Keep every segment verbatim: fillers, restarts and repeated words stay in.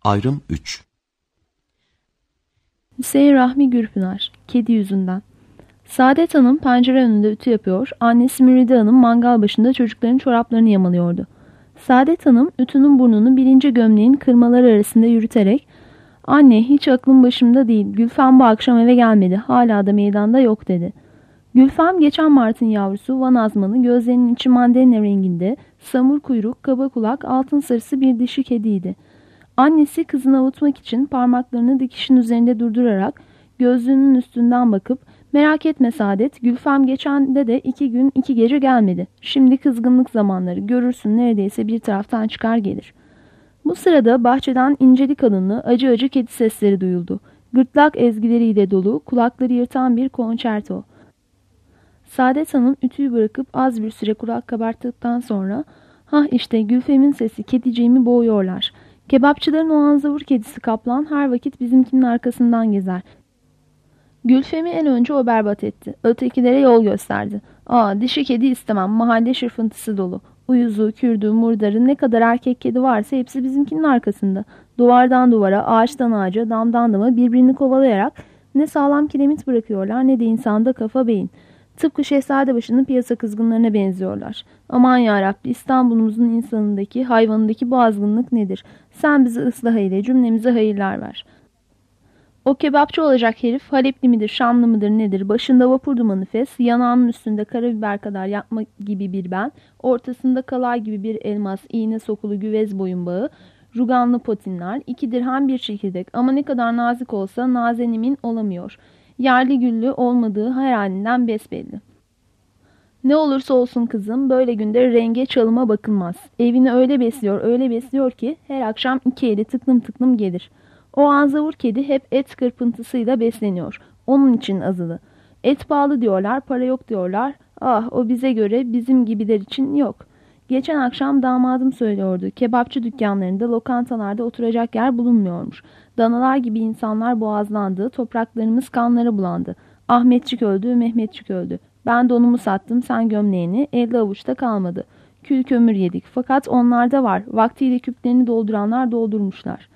Ayrım üç. Hüseyin Rahmi Gürpınar, kedi yüzünden. Saadet Hanım pencere önünde ütü yapıyor, annesi Müride Hanım mangal başında çocukların çoraplarını yamalıyordu. Saadet Hanım ütünün burnunu birinci gömleğin kırmaları arasında yürüterek ''Anne, hiç aklım başımda değil, Gülfem bu akşam eve gelmedi, hala da meydanda yok.'' dedi. Gülfem geçen Mart'ın yavrusu Van Azman'ı, gözlerinin içi mandalina renginde, samur kuyruk, kaba kulak, altın sarısı bir dişi kediydi. Annesi kızını avutmak için parmaklarını dikişin üzerinde durdurarak gözlüğünün üstünden bakıp ''Merak etme Saadet, Gülfem geçen de de iki gün iki gece gelmedi. Şimdi kızgınlık zamanları, görürsün neredeyse bir taraftan çıkar gelir.'' Bu sırada bahçeden inceli kalınlı acı acı kedi sesleri duyuldu. Gırtlak ezgileriyle dolu, kulakları yırtan bir konçerto. Saadet Hanım ütüyü bırakıp az bir süre kulak kabarttıktan sonra ''Hah işte Gülfem'in sesi, kediciğimi boğuyorlar. Kebapçıların o anzavur kedisi Kaplan her vakit bizimkinin arkasından gezer. Gülfem'i en önce o berbat etti. Ötekilere yol gösterdi. Aa, dişi kedi istemem, mahalle şırfıntısı dolu. Uyuzu, kürdü, murdarı, ne kadar erkek kedi varsa hepsi bizimkinin arkasında. Duvardan duvara, ağaçtan ağaca, damdan dama birbirini kovalayarak ne sağlam kiremit bırakıyorlar ne de insanda kafa beyin. Tıpkı Şehzadebaşı'nın piyasa kızgınlarına benziyorlar. Aman yarabbi, İstanbul'umuzun insanındaki, hayvanındaki bu azgınlık nedir? Sen bizi ıslah eyle, cümlemize hayırlar ver. O kebapçı olacak herif Halepli midir, Şamlı mıdır nedir? Başında vapur dumanı fes, yanağının üstünde karabiber kadar yapma gibi bir ben, ortasında kalay gibi bir elmas, iğne sokulu güvez boyun bağı, ruganlı potinler, iki dirhem bir çekirdek ama ne kadar nazik olsa nazenimin olamıyor. Yerli güllü olmadığı her halinden besbelli. Ne olursa olsun kızım, böyle günde renge çalıma bakılmaz. Evini öyle besliyor, öyle besliyor ki her akşam iki eli tıklım tıklım gelir. O anzavur kedi hep et kırpıntısıyla besleniyor. Onun için azılı. Et pahalı diyorlar, para yok diyorlar. Ah, o bize göre, bizim gibiler için yok. Geçen akşam damadım söylüyordu. Kebapçı dükkanlarında, lokantalarda oturacak yer bulunmuyormuş. Danalar gibi insanlar boğazlandı, topraklarımız kanlara bulandı. Ahmetçik öldü, Mehmetçik öldü. Ben donumu sattım, sen gömleğini, elde avuçta kalmadı. Kül kömür yedik. Fakat onlarda var. Vaktiyle küplerini dolduranlar doldurmuşlar.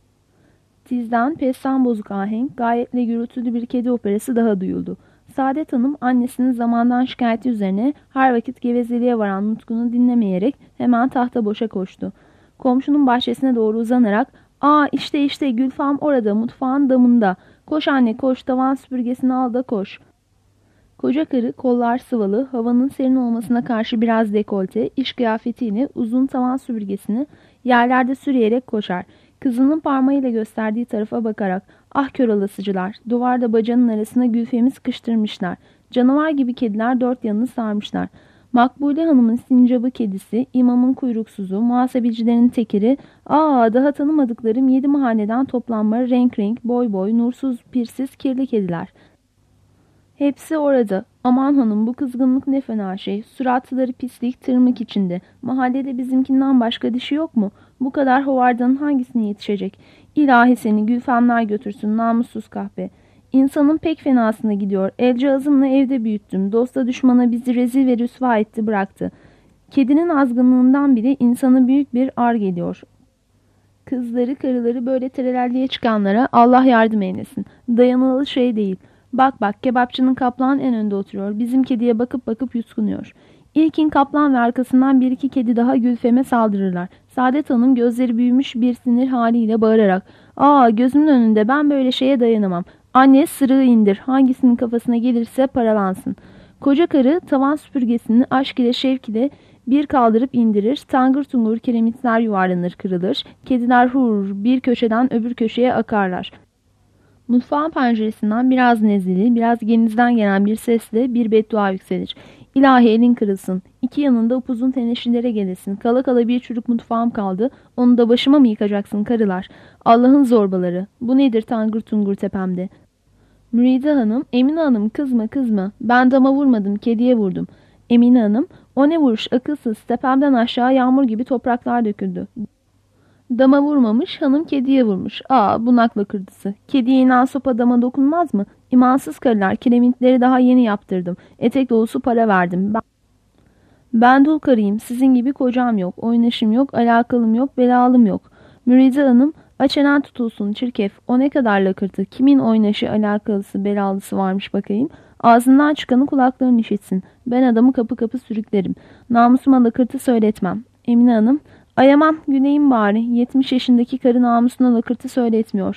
Tizden pestan bozuk ahenk, gayetle gürültülü bir kedi operası daha duyuldu. Saadet Hanım annesinin zamandan şikayeti üzerine her vakit gevezeliğe varan nutkunu dinlemeyerek hemen tahta boşa koştu. Komşunun bahçesine doğru uzanarak ''Aa işte işte Gülfem orada, mutfağın damında. Koş anne koş, tavan süpürgesini al da koş.'' Koca karı kollar sıvalı, havanın serin olmasına karşı biraz dekolte, iş kıyafetiyle uzun tavan süpürgesini yerlerde sürüyerek koşar. Kızının parmağıyla gösterdiği tarafa bakarak ''Ah kör olasıcılar, duvarda bacanın arasına Gülfem'i sıkıştırmışlar. Canavar gibi kediler dört yanını sarmışlar. Makbule Hanım'ın sincabı kedisi, imamın kuyruksuzu, muhasebecilerin tekiri, aa daha tanımadıklarım yedi mahalleden toplanma renk renk, boy boy, nursuz, pirsiz, kirli kediler. Hepsi orada. Aman hanım, bu kızgınlık ne fena şey. Suratları pislik, tırmık içinde. Mahallede bizimkinden başka dişi yok mu? Bu kadar hovardanın hangisine yetişecek? İlahi seni Gülfemler götürsün, namussuz kahpe. İnsanın pek fenasına gidiyor. Elcağızımla evde büyüttüm. Dosta düşmana bizi rezil ve rüsva etti bıraktı. Kedinin azgınlığından bile insana büyük bir ar geliyor. Kızları, karıları böyle terelelliğe çıkanlara Allah yardım eylesin. Dayanılı şey değil. Bak bak, kebapçının Kaplan en önde oturuyor. Bizim kediye bakıp bakıp yutkunuyor. İlkin Kaplan ve arkasından bir iki kedi daha Gülfem'e saldırırlar. Saadet Hanım gözleri büyümüş bir sinir haliyle bağırarak ''Aa, gözümün önünde, ben böyle şeye dayanamam. Anne, sırığı indir. Hangisinin kafasına gelirse paralansın.'' Koca karı tavan süpürgesini aşk ile şevk ile bir kaldırıp indirir. Tangır tungur kiremitler yuvarlanır kırılır. Kediler hur bir köşeden öbür köşeye akarlar. Mutfağın penceresinden biraz nezili, biraz genizden gelen bir sesle bir beddua yükselir. İlahi elin kırılsın. İki yanında upuzun teneşirlere gelesin. Kala kala bir çürük mutfağım kaldı. Onu da başıma mı yıkacaksın karılar? Allah'ın zorbaları. Bu nedir tangır tungur tepemde? Müride Hanım, Emine Hanım kızma kızma. Ben dama vurmadım, kediye vurdum. Emine Hanım, o ne vuruş akılsız. Tepemden aşağı yağmur gibi topraklar döküldü. Dama vurmamış, hanım kediye vurmuş. Aa, bunakla kırdısı. Kediye inen sopa dama dokunmaz mı? İmansız karılar, kiremitleri daha yeni yaptırdım. Etek dolusu para verdim. Ben, ben dul karıyım. Sizin gibi kocam yok. Oynaşım yok, alakalım yok, belalım yok. Müride Hanım, Açenen tutulsun çirkef. O ne kadar lakırtı. Kimin oynaşı alakalısı belalısı varmış bakayım. Ağzından çıkanı kulakların işitsin. Ben adamı kapı kapı sürüklerim. Namusuma lakırtı söyletmem. Emine Hanım. Ay aman güneyim bari. Yetmiş yaşındaki karı namusuna lakırtı söyletmiyor.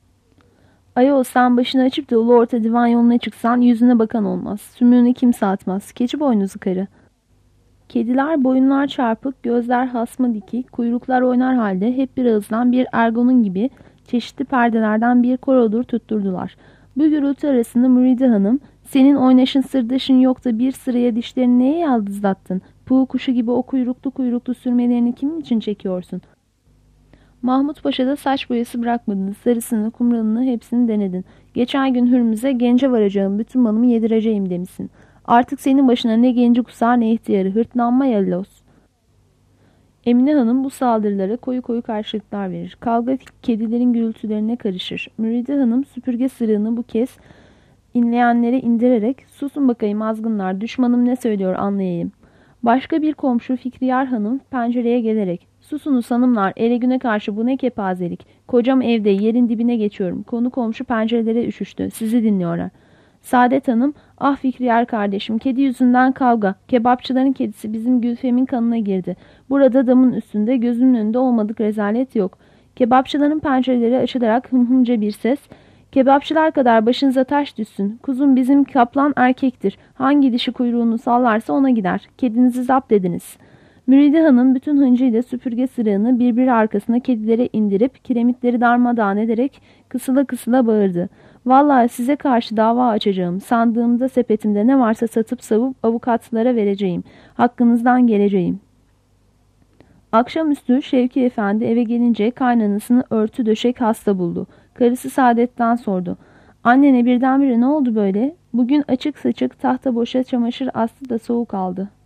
Ayol sen başını açıp da ulu orta divan yoluna çıksan yüzüne bakan olmaz. Sümüğünü kimse atmaz. Keçi boynuzu karı. Kediler boyunlar çarpık, gözler hasma dikik, kuyruklar oynar halde hep bir ağızdan bir ergonun gibi çeşitli perdelerden bir korodor tutturdular. Bu gürültü arasında Müride Hanım, senin oynaşın sırdaşın yok da bir sıraya dişlerini neye yaldızlattın? Puğu kuşu gibi o kuyruklu kuyruklu sürmelerini kimin için çekiyorsun? Mahmut Paşa'da saç boyası bırakmadın. Sarısını, kumralını hepsini denedin. Geçen gün Hürmüz'e gence varacağım, bütün malımı yedireceğim demişsin. Artık senin başına ne genci kusar ne ihtiyarı. Hırtlanma yallos. Emine Hanım bu saldırılara koyu koyu karşılıklar verir. Kavga kedilerin gürültülerine karışır. Müride Hanım süpürge sırığını bu kez inleyenlere indirerek susun bakayım azgınlar, düşmanım ne söylüyor anlayayım. Başka bir komşu Fikriyar Hanım pencereye gelerek susunuz hanımlar, ele güne karşı bu ne kepazelik. Kocam evde, yerin dibine geçiyorum. Konu komşu pencerelere üşüştü. Sizi dinliyorlar. Saadet Hanım, ah Fikriyar kardeşim, kedi yüzünden kavga. Kebapçıların kedisi bizim Gülfem'in kanına girdi. Burada damın üstünde, gözümün önünde olmadık rezalet yok. Kebapçıların pencereleri açılarak hımhımca bir ses. Kebapçılar kadar başınıza taş düşsün. Kuzum bizim kaplan erkektir. Hangi dişi kuyruğunu sallarsa ona gider. Kedinizi zapt ediniz. Müride Hanım bütün hıncıyla süpürge sırığını birbiri arkasına kedilere indirip kiremitleri darmadağın ederek kısıla kısıla bağırdı. Vallahi size karşı dava açacağım. Sandığımda sepetimde ne varsa satıp savup avukatlara vereceğim. Hakkınızdan geleceğim. Akşamüstü Şevki Efendi eve gelince kaynanasını örtü döşek hasta buldu. Karısı Saadet'ten sordu. Annene birdenbire ne oldu böyle? Bugün açık saçık tahta boşa çamaşır astı da soğuk aldı.